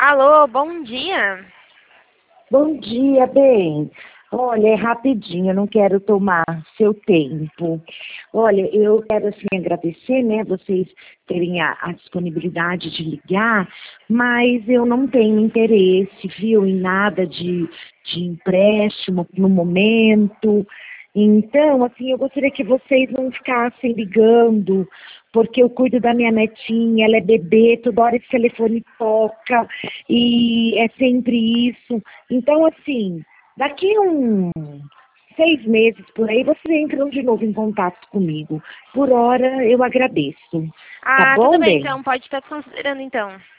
Alô, bom dia. Bom dia, bem. Olha, é rapidinho, eu não quero tomar seu tempo. Olha, eu quero assim agradecer, né, vocês terem a disponibilidade de ligar, mas eu não tenho interesse, viu, em nada de empréstimo no momento. Então, assim, eu gostaria que vocês não ficassem ligando, porque eu cuido da minha netinha, ela é bebê, toda hora esse telefone toca, e é sempre isso. Então, assim, daqui 6 meses por aí, vocês entram de novo em contato comigo. Por hora, eu agradeço. Tá Ah, tudo bom, bem, bem? então, pode estar considerando, então.